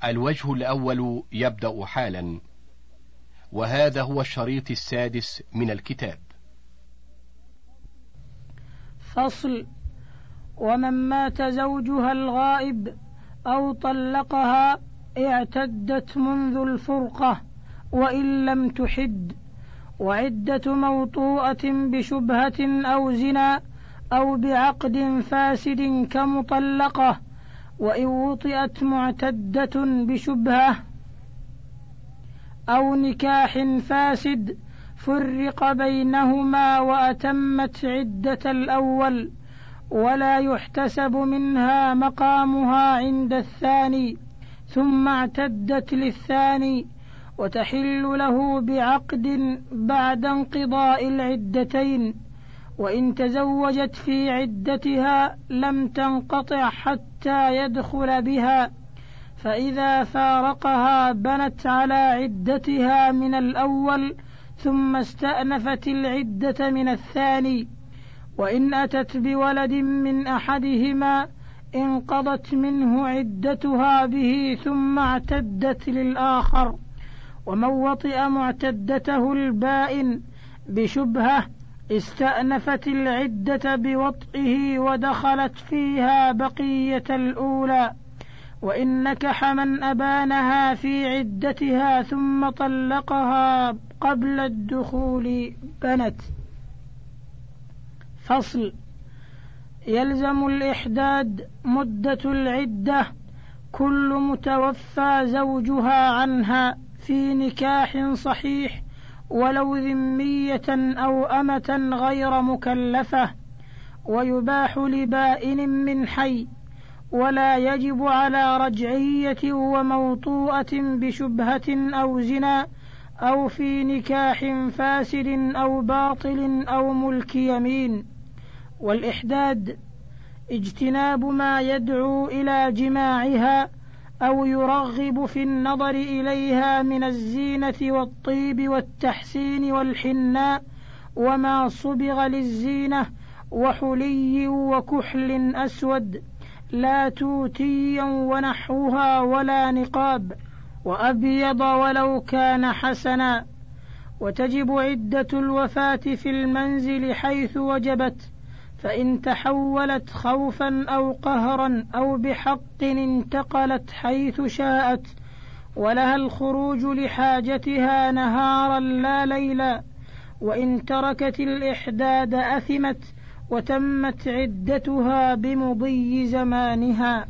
الوجه الأول يبدأ حالا، وهذا هو الشريط السادس من الكتاب. فصل. ومن مات زوجها الغائب أو طلقها اعتدت منذ الفرقة وإن لم تحد، وعدة موطوءة بشبهة أو زنا أو بعقد فاسد كمطلقة، وإن وطئت معتدة بشبهة أو نكاح فاسد فرق بينهما وأتمت عدة الأول، ولا يحتسب منها مقامها عند الثاني، ثم اعتدت للثاني، وتحل له بعقد بعد انقضاء العدتين. وإن تزوجت في عدتها لم تنقطع حتى يدخل بها، فإذا فارقها بنت على عدتها من الأول ثم استأنفت العدة من الثاني. وإن أتت بولد من أحدهما انقضت منه عدتها به ثم اعتدت للآخر. ومن وطئ معتدته البائن بشبهة استأنفت العدة بوطئه ودخلت فيها بقية الأولى. وإن نكح من أبانها في عدتها ثم طلقها قبل الدخول بنت. فصل. يلزم الإحداد مدة العدة كل متوفى زوجها عنها في نكاح صحيح ولو ذمية أو أمة غير مكلفة، ويباح لبائن من حي، ولا يجب على رجعية وموطوءة بشبهة أو زنا أو في نكاح فاسد أو باطل أو ملك يمين. والإحداد اجتناب ما يدعو إلى جماعها أو يرغب في النظر إليها من الزينة والطيب والتحسين والحناء وما صبغ للزينة وحلي وكحل أسود، لا توتيا ونحوها ولا نقاب، وأبيض ولو كان حسنا. وتجب عدة الوفاة في المنزل حيث وجبت، فإن تحولت خوفا أو قهرا أو بحق انتقلت حيث شاءت، ولها الخروج لحاجتها نهارا لا ليلا. وإن تركت الإحداد أثمت وتمت عدتها بمضي زمانها.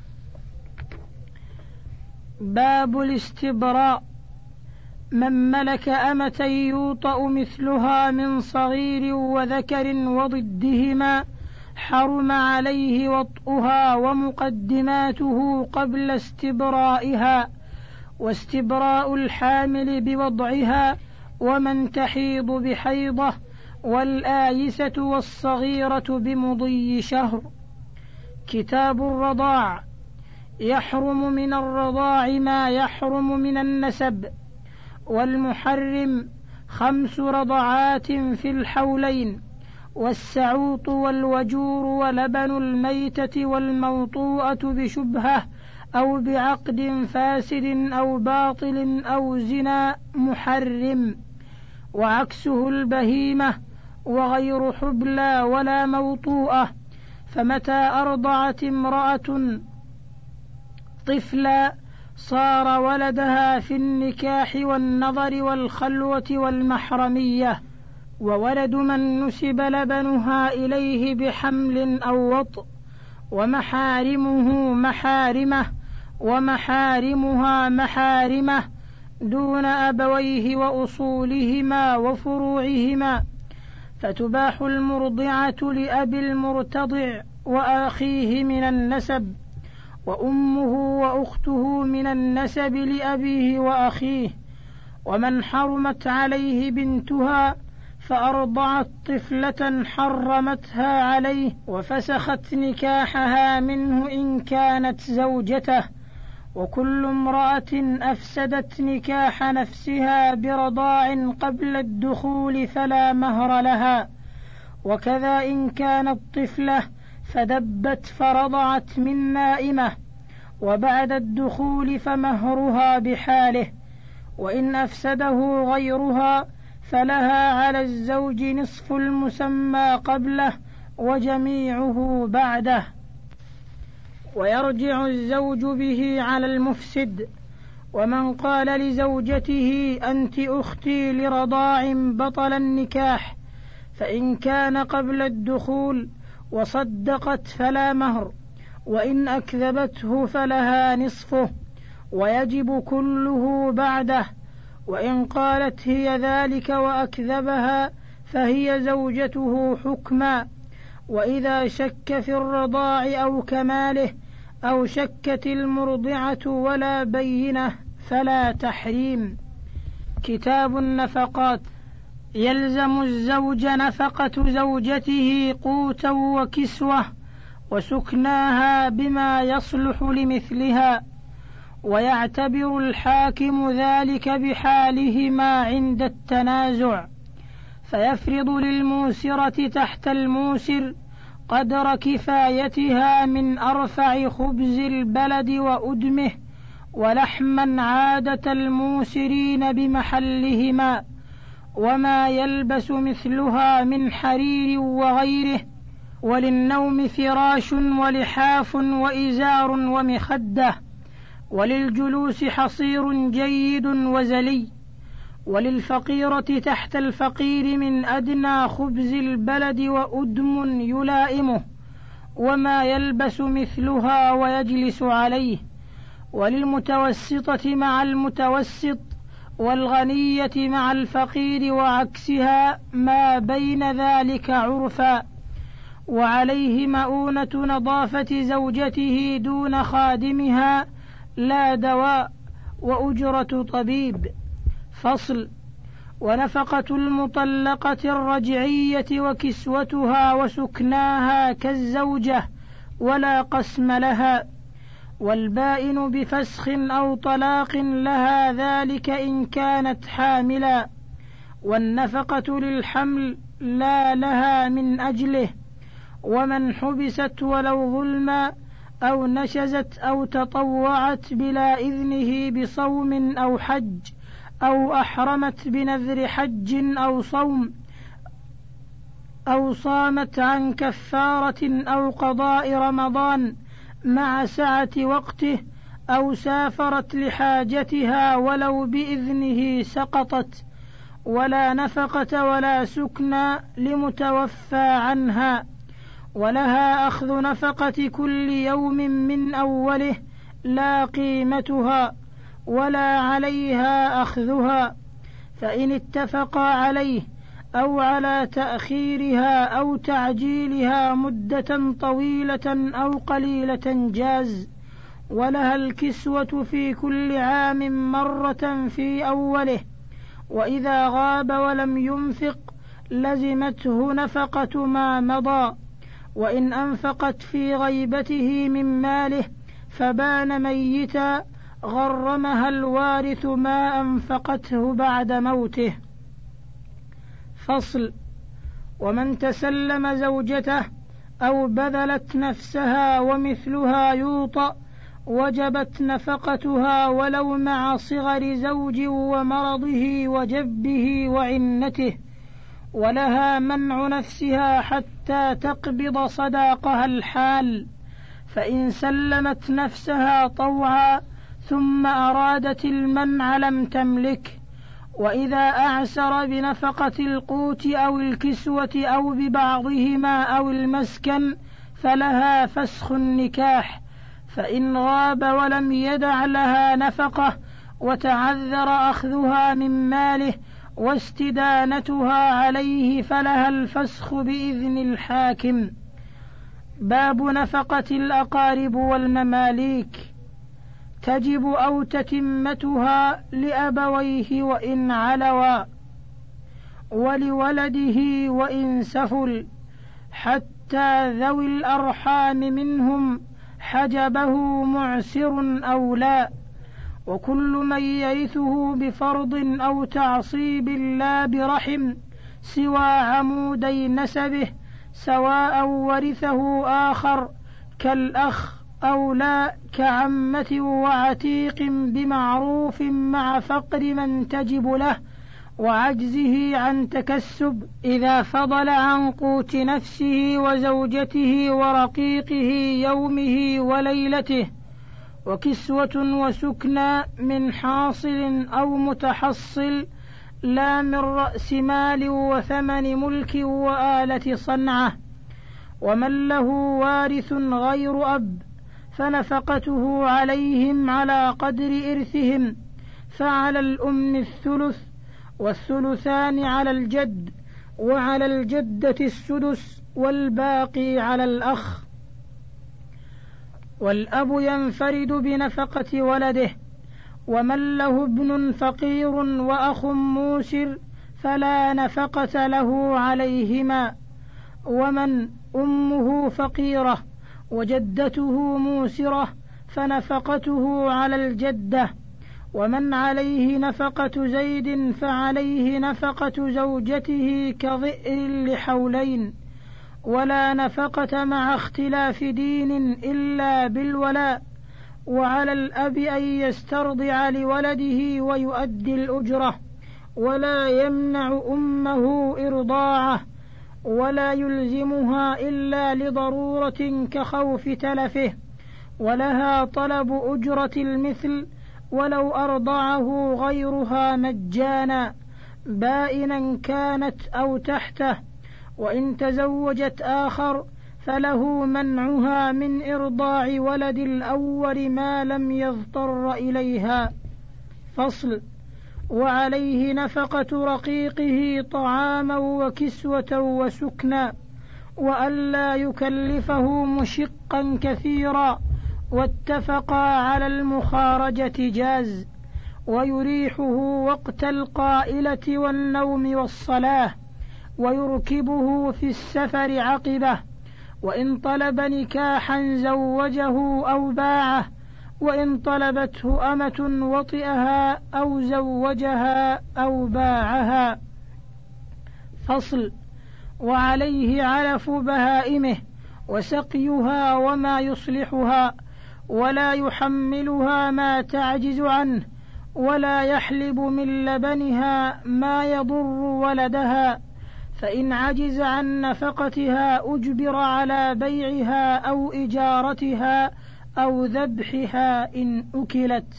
باب الاستبراء. من ملك أمة يوطأ مثلها من صغير وذكر وضدهما حرم عليه وطئها ومقدماته قبل استبرائها، واستبراء الحامل بوضعها ومن تحيض بحيضة، والآيسة والصغيرة بمضي شهر. كتاب الرضاع. يحرم من الرضاع ما يحرم من النسب، والمحرم 5 رضعات في الحولين، والسعوط والوجور ولبن الميتة والموطوءة بشبهة أو بعقد فاسد أو باطل أو زنا محرم، وعكسه البهيمة وغير حبلى ولا موطوءة. فمتى أرضعت امرأة طفلا صار ولدها في النكاح والنظر والخلوة والمحرمية، وولد من نسب لبنها إليه بحمل أو وطء، ومحارمه محارمه ومحارمها محارمه دون أبويه وأصولهما وفروعهما. فتباح المرضعة لأبي المرتضع وأخيه من النسب، وأمه وأخته من النسب لأبيه وأخيه. ومن حرمت عليه بنتها فأرضعت طفلة حرمتها عليه وفسخت نكاحها منه إن كانت زوجته. وكل امرأة أفسدت نكاح نفسها برضاع قبل الدخول فلا مهر لها. وكذا إن كانت طفلة فدبت فرضعت من نائمة، وبعد الدخول فمهرها بحاله، وإن أفسده غيرها فلها على الزوج نصف المسمى قبله وجميعه بعده. ويرجع الزوج به على المفسد. ومن قال لزوجته أنت أختي لرضاع بطل النكاح، فإن كان قبل الدخول وصدقت فلا مهر، وإن أكذبته فلها نصفه ويجب كله بعده، وإن قالت هي ذلك وأكذبها فهي زوجته حكما. وإذا شك في الرضاع أو كماله أو شكت المرضعة ولا بينة فلا تحريم. كتاب النفقات. يلزم الزوج نفقة زوجته قوتا وكسوة وسكناها بما يصلح لمثلها، ويعتبر الحاكم ذلك بحالهما عند التنازع، فيفرض للموسرة تحت الموسر قدر كفايتها من أرفع خبز البلد وأدمه، ولحما عادة الموسرين بمحلهما، وما يلبس مثلها من حرير وغيره، وللنوم فراش ولحاف وإزار ومخدة، وللجلوس حصير جيد وزلي، وللفقيرة تحت الفقير من أدنى خبز البلد وأدم يلائمه، وما يلبس مثلها ويجلس عليه، وللمتوسطة مع المتوسط، والغنية مع الفقير وعكسها ما بين ذلك عرفا. وعليه مؤونة نظافة زوجته دون خادمها لا دواء، وأجرة طبيب. فصل. ونفقة المطلقة الرجعية وكسوتها وسكناها كالزوجة ولا قسم لها، والبائن بفسخ أو طلاق لها ذلك إن كانت حاملا، والنفقة للحمل لا لها من أجله، ومن حبست ولو ظلما أو نشزت أو تطوعت بلا إذنه بصوم أو حج، أو أحرمت بنذر حج أو صوم، أو صامت عن كفارة أو قضاء رمضان مع سعة وقته، أو سافرت لحاجتها ولو بإذنه سقطت، ولا نفقة ولا سكنى لمتوفى عنها، ولها أخذ نفقة كل يوم من أوله لا قيمتها، ولا عليها أخذها، فإن اتفقا عليه أو على تأخيرها أو تعجيلها مدة طويلة أو قليلة جاز. ولها الكسوة في كل عام مرة في أوله، وإذا غاب ولم ينفق لزمته نفقة ما مضى، وإن أنفقت في غيبته من ماله فبان ميتا غرمها الوارث ما أنفقته بعد موته. فصل. ومن تسلم زوجته أو بذلت نفسها ومثلها يوطأ وجبت نفقتها ولو مع صغر زوج ومرضه وجبه وعنته، ولها منع نفسها حتى تقبض صداقها الحال، فإن سلمت نفسها طوعا ثم أرادت المنع لم تملك. وإذا أعسر بنفقة القوت أو الكسوة أو ببعضهما أو المسكن فلها فسخ النكاح، فإن غاب ولم يدع لها نفقة وتعذر أخذها من ماله واستدانتها عليه فلها الفسخ بإذن الحاكم. باب نفقة الأقارب والمماليك. تجب أو تتمتها لأبويه وإن علوا، ولولده وإن سفل، حتى ذوي الأرحام منهم حجبه معسر أو لا، وكل من يرثه بفرض أو تعصيب لا برحم سوى عمودي نسبه، سواء ورثه آخر كالأخ أولى كعمة وعتيق بمعروف مع فقر من تجب له وعجزه عن تكسب إذا فضل عن قوت نفسه وزوجته ورقيقه يومه وليلته، وكسوة وسكنى من حاصل أو متحصل لا من رأس مال وثمن ملك وآلة صنعة. ومن له وارث غير أب فنفقته عليهم على قدر إرثهم، فعلى الأم الثلث والثلثان على الجد، وعلى الجدة السدس والباقي على الأخ. والأب ينفرد بنفقة ولده. ومن له ابن فقير وأخ موسر فلا نفقة له عليهما. ومن أمه فقيرة وجدته موسرة فنفقته على الجدة. ومن عليه نفقة زيد فعليه نفقة زوجته كظئر لحولين. ولا نفقة مع اختلاف دين إلا بالولاء. وعلى الأب أن يسترضع لولده ويؤدي الأجرة، ولا يمنع أمه إرضاعه، ولا يلزمها إلا لضرورة كخوف تلفه، ولها طلب أجرة المثل ولو أرضعه غيرها مجانا بائنا كانت أو تحته. وإن تزوجت آخر فله منعها من إرضاع ولد الأول ما لم يضطر إليها. فصل. وعليه نفقة رقيقه طعاما وكسوة وسكنا، وألا يكلفه مشقا كثيرا، واتفقا على المخارجة جاز، ويريحه وقت القائلة والنوم والصلاة، ويركبه في السفر عقبه، وإن طلب نكاحا زوجه أو باعه، وإن طلبته أمة وطئها أو زوجها أو باعها. فصل. وعليه علف بهائمه وسقيها وما يصلحها، ولا يحملها ما تعجز عنه، ولا يحلب من لبنها ما يضر ولدها، فإن عجز عن نفقتها أجبر على بيعها أو إجارتها أو ذبحها إن أكلت.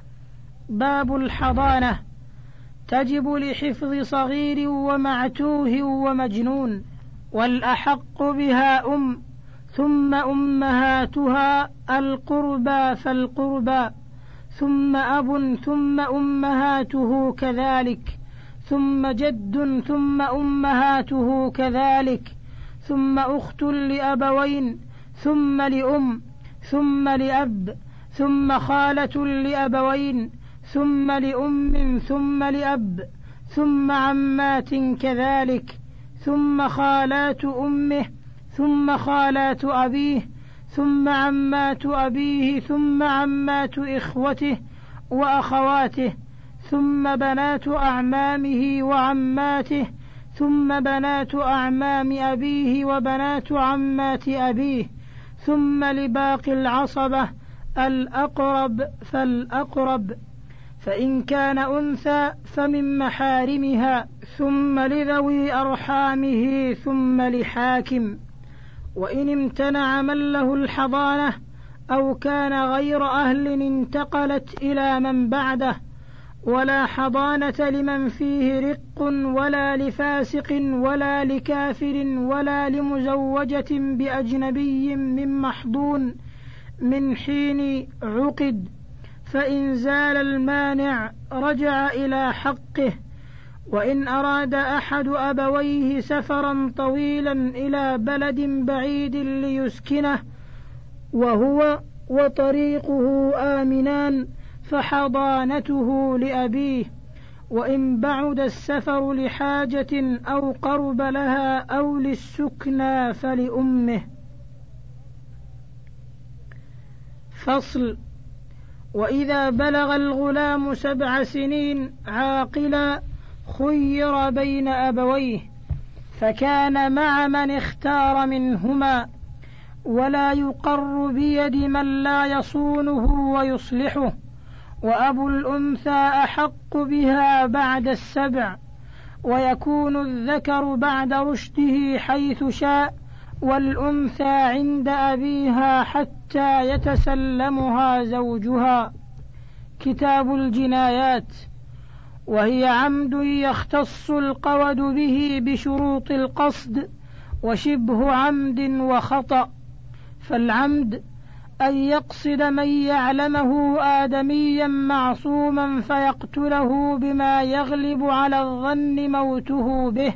باب الحضانة. تجب لحفظ صغير ومعتوه ومجنون، والأحق بها ثم أمهاتها القربى فالقربى، ثم أب ثم أمهاته كذلك، ثم جد ثم أمهاته كذلك، ثم أخت لأبوين، ثم لأم، ثم لأب، ثم خالة لأبوين، ثم لأم، ثم لأب، ثم عمات كذلك، ثم خالات أمه، ثم خالات أبيه، ثم عمات أبيه، ثم عمات إخوته وأخواته، ثم بنات أعمامه وعماته، ثم بنات أعمام أبيه وبنات عمات أبيه، ثم لباقي العصبة الأقرب فالأقرب، فإن كان أنثى فمن محارمها، ثم لذوي أرحامه، ثم لحاكم. وإن امتنع من له الحضانة أو كان غير أهل انتقلت إلى من بعده، ولا حضانة لمن فيه رق ولا لفاسق ولا لكافر ولا لمزوجة بأجنبي من محضون من حين عقد، فإن زال المانع رجع إلى حقه. وإن أراد أحد أبويه سفرا طويلا إلى بلد بعيد ليسكنه وهو وطريقه آمنان فحضانته لأبيه، وإن بعد السفر لحاجة أو قرب لها أو للسكنى فلأمه. فصل. وإذا بلغ الغلام 7 سنين عاقلا خير بين أبويه، فكان مع من اختار منهما، ولا يقر بيد من لا يصونه ويصلحه، وأبو الأنثى أحق بها بعد السبع، ويكون الذكر بعد رشده حيث شاء، والأنثى عند أبيها حتى يتسلمها زوجها. كتاب الجنايات، وهي عمد يختص القود به بشروط القصد، وشبه عمد وخطأ. فالعمد أن يقصد من يعلمه آدميا معصوما فيقتله بما يغلب على الظن موته به،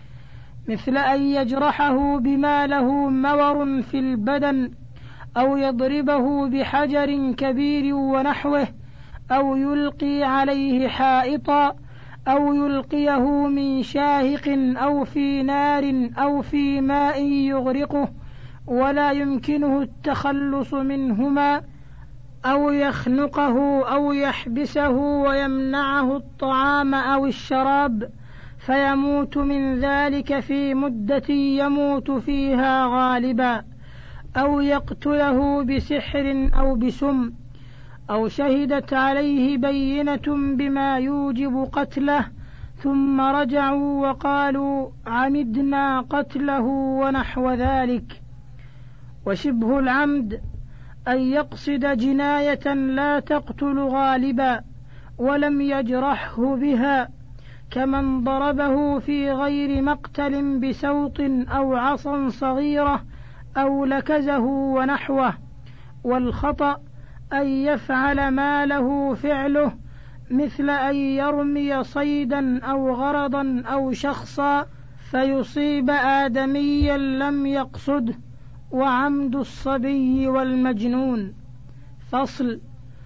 مثل أن يجرحه بما له مور في البدن، أو يضربه بحجر كبير ونحوه، أو يلقي عليه حائطا، أو يلقيه من شاهق أو في نار أو في ماء يغرقه ولا يمكنه التخلص منهما، أو يخنقه أو يحبسه ويمنعه الطعام أو الشراب فيموت من ذلك في مدة يموت فيها غالبا، أو يقتله بسحر أو بسم، أو شهدت عليه بينة بما يوجب قتله ثم رجعوا وقالوا عمدنا قتله ونحو ذلك. وشبه العمد أن يقصد جناية لا تقتل غالبا ولم يجرحه بها، كمن ضربه في غير مقتل بسوط أو عصا صغيرة أو لكزه ونحوه. والخطأ أن يفعل ما له فعله، مثل أن يرمي صيدا أو غرضا أو شخصا فيصيب آدميا لم يقصده، وعمد الصبي والمجنون. فصل.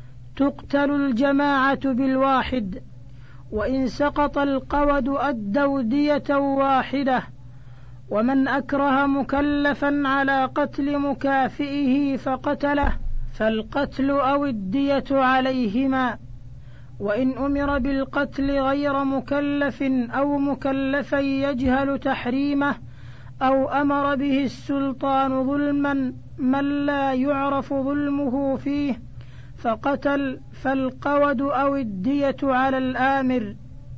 تقتل الجماعة بالواحد، وإن سقط القود أدوا دية واحدة. ومن أكره مكلفا على قتل مكافئه فقتله فالقتل أو الدية عليهما. وإن أمر بالقتل غير مكلف أو مكلفا يجهل تحريمه، أو أمر به السلطان ظلما من لا يعرف ظلمه فيه فقتل، فالقود أو الدية على الآمر.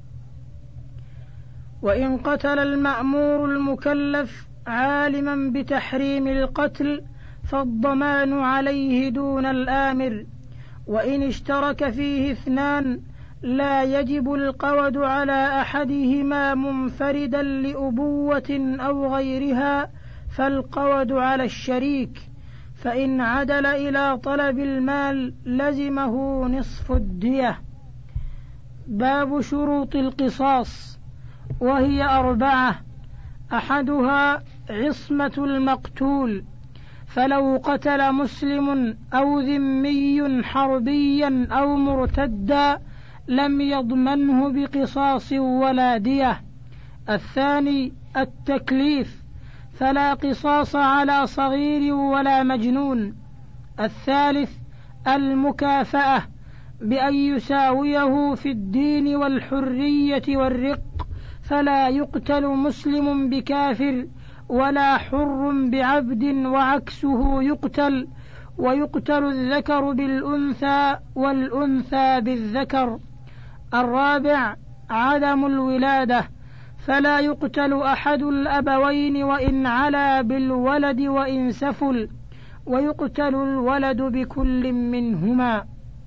وإن قتل المأمور المكلف عالما بتحريم القتل فالضمان عليه دون الآمر. وإن اشترك فيه اثنان لا يجب القود على أحدهما منفردا لأبوة أو غيرها، فالقود على الشريك، فإن عدل إلى طلب المال لزمه نصف الدية. باب شروط القصاص، وهي 4: أحدها عصمة المقتول، فلو قتل مسلم أو ذمي حربيا أو مرتدا لم يضمنه بقصاص ولا دية. الثاني التكليف، فلا قصاص على صغير ولا مجنون. الثالث المكافأة، بأن يساويه في الدين والحرية والرق، فلا يقتل مسلم بكافر ولا حر بعبد وعكسه يقتل، ويقتل الذكر بالأنثى والأنثى بالذكر. الرابع عدم الولادة، فلا يقتل أحد الأبوين وإن علا بالولد وإن سفل، ويقتل الولد بكل منهما.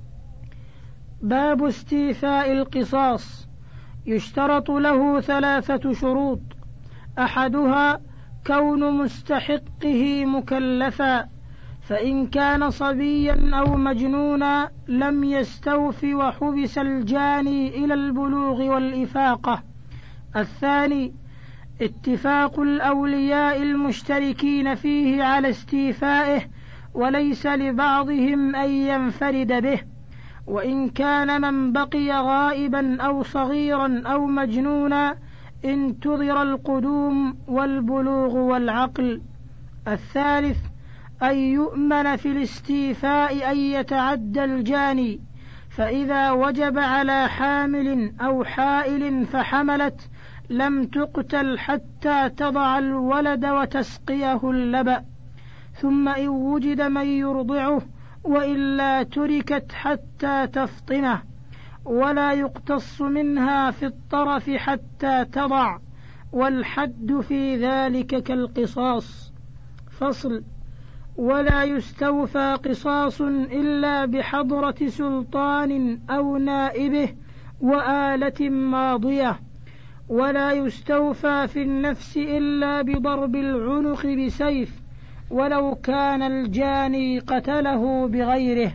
باب استيفاء القصاص، يشترط له 3 شروط: أحدها كون مستحقه مكلفا، فإن كان صبيا أو مجنونا لم يستوف وحبس الجاني إلى البلوغ والإفاقة. الثاني اتفاق الأولياء المشتركين فيه على استيفائه، وليس لبعضهم أن ينفرد به، وإن كان من بقي غائبا أو صغيرا أو مجنونا انتظر القدوم والبلوغ والعقل. الثالث أن يؤمن في الاستيفاء أن يتعدى الجاني، فإذا وجب على حامل أو حائل فحملت لم تقتل حتى تضع الولد وتسقيه اللبن. ثم إن وجد من يرضعه وإلا تركت حتى تفطمه، ولا يقتص منها في الطرف حتى تضع، والحد في ذلك كالقصاص. فصل. ولا يستوفى قصاص إلا بحضرة سلطان أو نائبه وآلة ماضية، ولا يستوفى في النفس إلا بضرب العنق بسيف ولو كان الجاني قتله بغيره.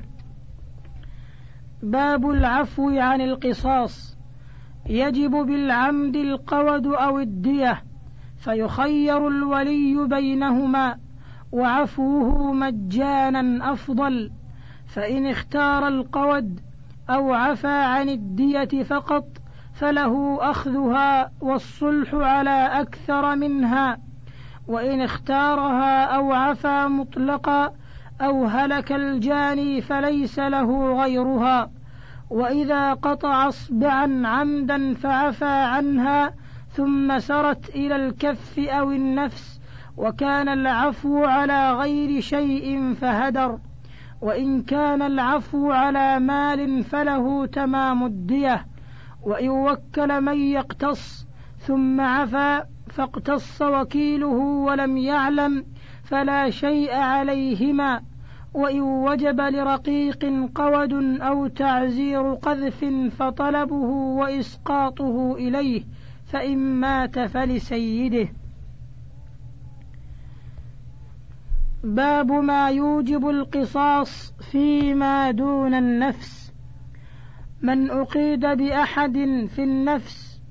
باب العفو عن القصاص. يجب بالعمد القود أو الدية، فيخير الولي بينهما، وعفوه مجانا أفضل، فإن اختار القود أو عفى عن الدية فقط فله أخذها والصلح على أكثر منها، وإن اختارها أو عفى مطلقا أو هلك الجاني فليس له غيرها. وإذا قطع اصبعا عمدا فعفى عنها ثم سرت إلى الكف أو النفس وكان العفو على غير شيء فهدر. وإن كان العفو على مال فله تمام الدية. وإن وكل من يقتص ثم عفى فاقتص وكيله ولم يعلم فلا شيء عليهما. وإن وجب لرقيق قود أو تعزير قذف فطلبه وإسقاطه إليه، فإن مات فلسيده. باب ما يوجب القصاص فيما دون النفس. من أقيد بأحد في النفس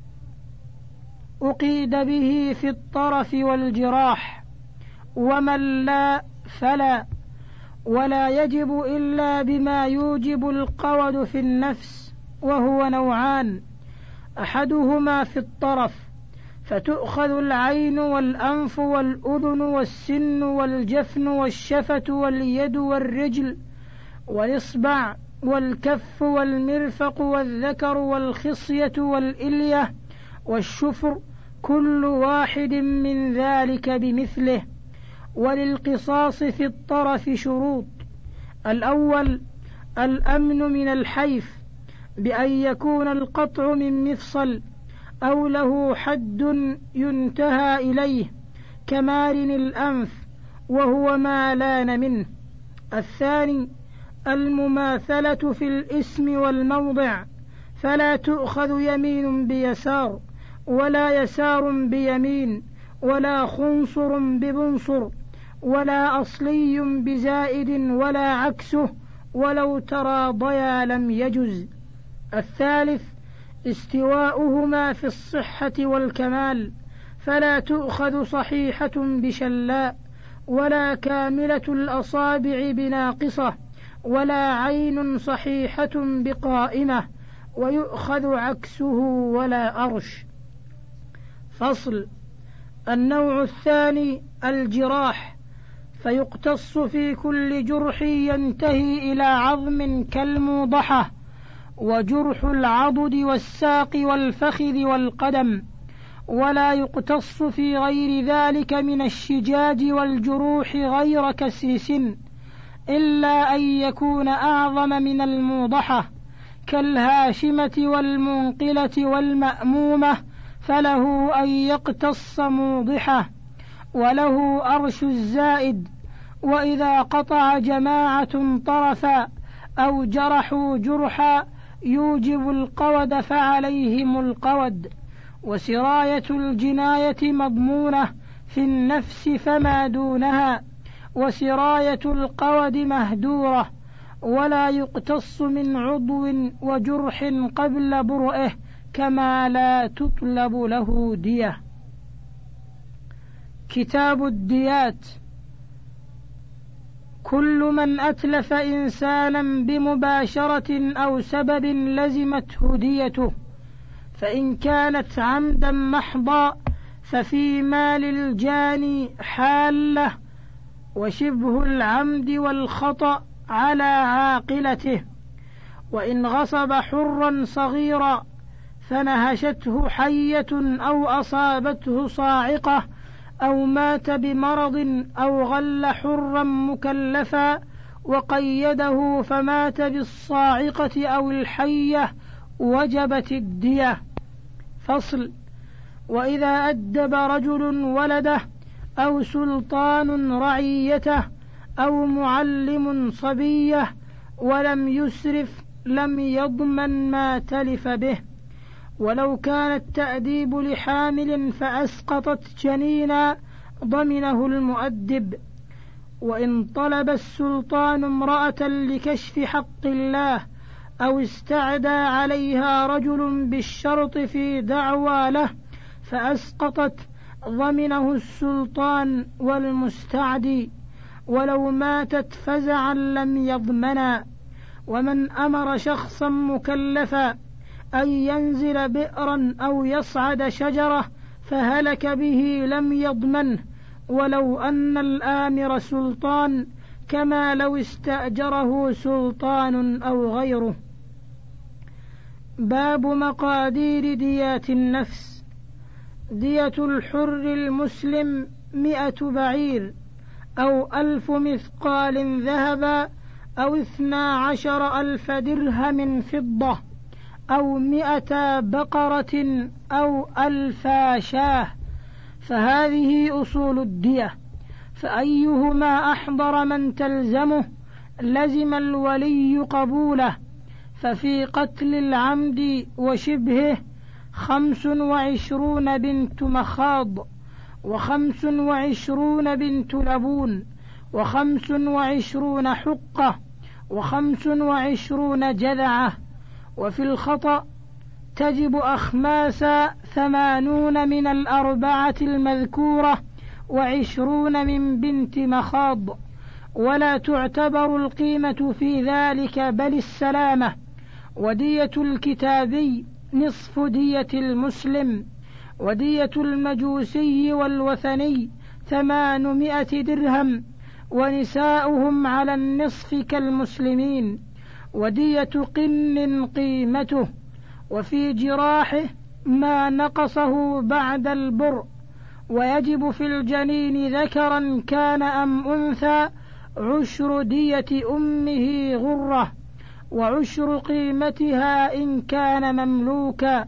أقيد به في الطرف والجراح، ومن لا فلا، ولا يجب إلا بما يوجب القود في النفس، وهو نوعان: أحدهما في الطرف، فتؤخذ العين والأنف والأذن والسن والجفن والشفة واليد والرجل والإصبع والكف والمرفق والذكر والخصية والإلية والشفر، كل واحد من ذلك بمثله. وللقصاص في الطرف شروط: الأول الأمن من الحيف، بأن يكون القطع من مفصل أو له حد ينتهى إليه كمارن الأنف وهو ما لان منه. الثاني المماثلة في الاسم والموضع، فلا تؤخذ يمين بيسار ولا يسار بيمين ولا خنصر ببنصر ولا أصلي بزائد ولا عكسه، ولو تراضيا لم يجز. الثالث استواؤهما في الصحة والكمال، فلا تؤخذ صحيحة بشلاء ولا كاملة الأصابع بناقصة ولا عين صحيحة بقائمة، ويؤخذ عكسه ولا أرش. فصل. النوع الثاني الجراح، فيقتص في كل جرح ينتهي إلى عظم كالموضحة، وجرح العضد والساق والفخذ والقدم، ولا يقتص في غير ذلك من الشجاج والجروح غير كسر سن، إلا أن يكون أعظم من الموضحة كالهاشمة والمنقلة والمأمومة، فله أن يقتص موضحة، وله أرش الزائد. وإذا قطع جماعة طرفا أو جرحوا جرحا يوجب القود فعليهم القود. وسراية الجناية مضمونة في النفس فما دونها، وسراية القود مهدورة، ولا يقتص من عضو وجرح قبل برئه كما لا تطلب له دية. كتاب الديات. كل من أتلف إنسانا بمباشرة أو سبب لزمته ديته، فإن كانت عمدا محضا ففي مال الجاني حالة، وشبه العمد والخطأ على عاقلته. وإن غصب حرا صغيرا فنهشته حية أو أصابته صاعقة أو مات بمرض أو غل حرا مكلفا وقيده فمات بالصاعقة أو الحية وجبت الدية. فصل. وإذا أدب رجل ولده أو سلطان رعيته أو معلم صبيه ولم يسرف لم يضمن ما تلف به، ولو كان التأديب لحامل فأسقطت جنينا ضمنه المؤدب. وإن طلب السلطان امرأة لكشف حق الله أو استعدى عليها رجل بالشرط في دعوى له فأسقطت ضمنه السلطان والمستعدي، ولو ماتت فزعا لم يضمنا. ومن أمر شخصا مكلفا أن ينزل بئرا أو يصعد شجرة فهلك به لم يضمنه، ولو أن الآمر سلطان، كما لو استأجره سلطان أو غيره. باب مقادير ديات النفس. دية الحر المسلم 100 بعير أو 1000 مثقال ذهبا أو 12,000 درهم فضة أو 100 بقرة أو 1000 شاه، فهذه أصول الدية. فأيهما أحضر من تلزمه لزم الولي قبوله. ففي قتل العمد وشبهه 25 بنت مخاض 25 بنت لبون 25 حقة 25 جذعة. وفي الخطأ تجب أخماسا 80 من 4 المذكورة 20 من بنت مخاض، ولا تعتبر القيمة في ذلك بل السلامة. ودية الكتابي نصف دية المسلم. ودية المجوسي والوثني 800 درهم، ونساؤهم على النصف كالمسلمين. ودية قن قيمته. وفي جراحه ما نقصه بعد البر. ويجب في الجنين ذكرا كان أم أنثى 10 دية أمه غرة، و10 قيمتها إن كان مملوكا.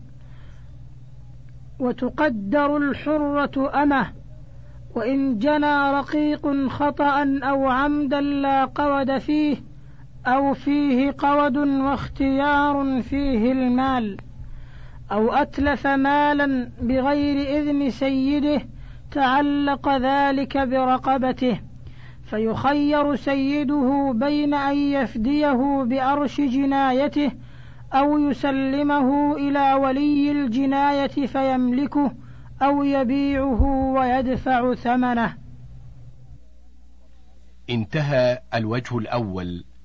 وتقدر الحرة أمه. وإن جنى رقيق خطأ أو عمدا لا قود فيه، أو فيه قود واختيار فيه المال، أو أتلف مالا بغير إذن سيده تعلق ذلك برقبته، فيخير سيده بين أن يفديه بأرش جنايته أو يسلمه إلى ولي الجناية فيملكه، أو يبيعه ويدفع ثمنه. انتهى الوجه الأول